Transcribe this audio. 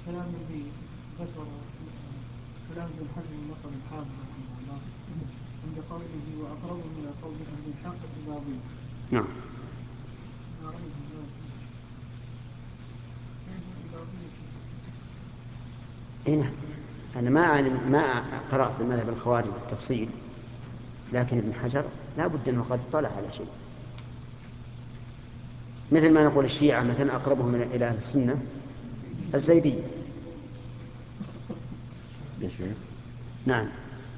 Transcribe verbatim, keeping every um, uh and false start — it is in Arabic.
كلام الذي ذكر كلام ابن حزم النقل الحافظ رحمه الله عند قوله وأقرب إلى قول أهل الحق الإباضية. نعم. ما رأيه ذلك؟ كيف الإباضية؟ هنا أنا ما أعلم ما قرأت المذهب الخوارج بالتفصيل، لكن ابن حجر لا بد أنه قد اطلع على شيء، مثل ما نقول الشيعة مثلا أقربهم إلى أهل السنة الزيدية. يا شيخ. نعم.